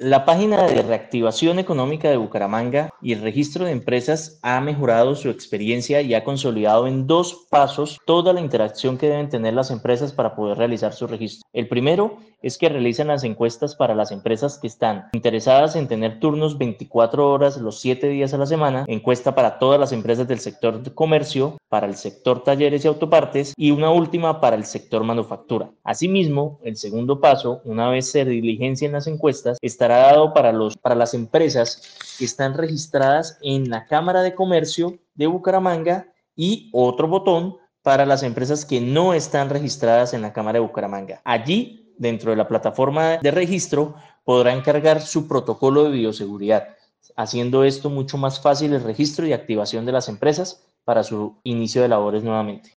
La página de reactivación económica de Bucaramanga y el registro de empresas ha mejorado su experiencia y ha consolidado en 2 pasos toda la interacción que deben tener las empresas para poder realizar su registro. El primero es que realizan las encuestas para las empresas que están interesadas en tener turnos 24 horas los 7 días a la semana, encuesta para todas las empresas del sector de comercio, para el sector talleres y autopartes y una última para el sector manufactura. Asimismo, el segundo paso, una vez se diligencien las encuestas, estará dado para las empresas que están registradas en la Cámara de Comercio de Bucaramanga y otro botón para las empresas que no están registradas en la Cámara de Bucaramanga. Allí, dentro de la plataforma de registro, podrán cargar su protocolo de bioseguridad, haciendo esto mucho más fácil el registro y activación de las empresas para su inicio de labores nuevamente.